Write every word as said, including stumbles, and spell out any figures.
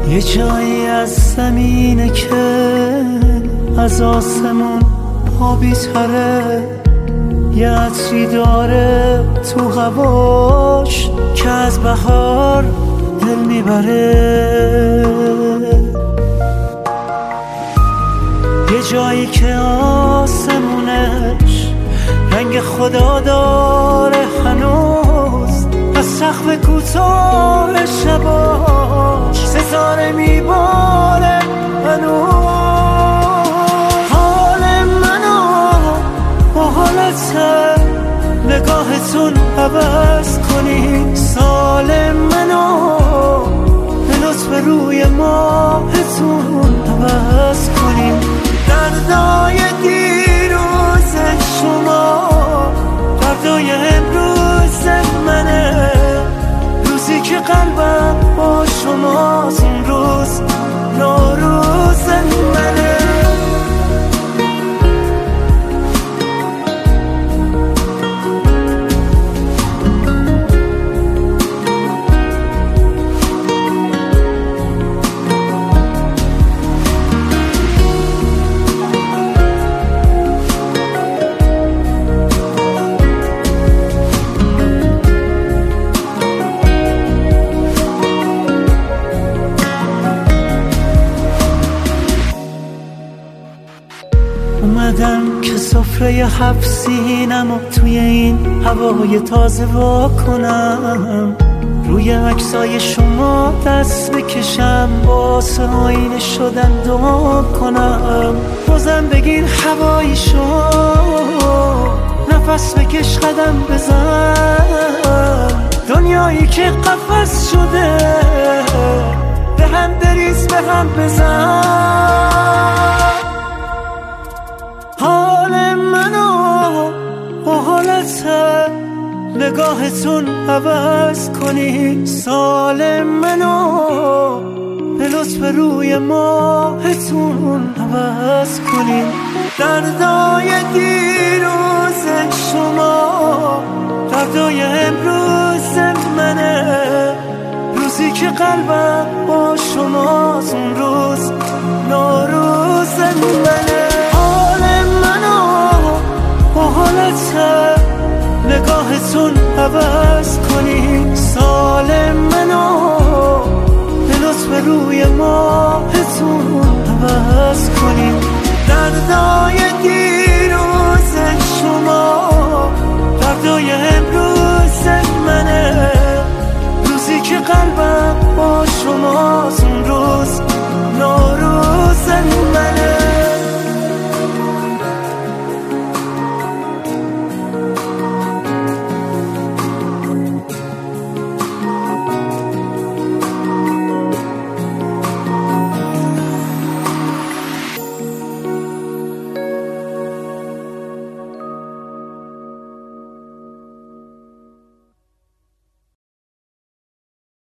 یه جایی از زمینه که از آسمون پا بی‌تره، یه عطری داره تو هواش که از بهار دل میبره. یه جایی که آسمونش رنگ خدا داره هنوز، از سقف کوتاه شباش ستاره میباره هنوز. حال منو با حالت نگاهتون عوض کنی، سال منو به لطف روی ماهتون عوض کنیم. دردای دیروز شما دردای امروز منه، روزی که قلبم با شماست این روز نوروز منه. اومدم که سفره هفت سینمو توی این هوای تازه وا کنم، روی عکسای شما دست بکشم، واسه آینه شدن دعا کنم. بازم بگیر هوایی شو، نفس بکش قدم بزن، دنیایی که قفس شده به هم بریز به هم بزن. حال منو با حالت نگاهتون عوض کنی، سال منو به لطف روی ماهتون عوض کنی. دردای دیروز شما دردای امروز منه، روزی که قلبم با شماست اون روز نوروز منه. با حالت نگاهتون عوض کنی، سال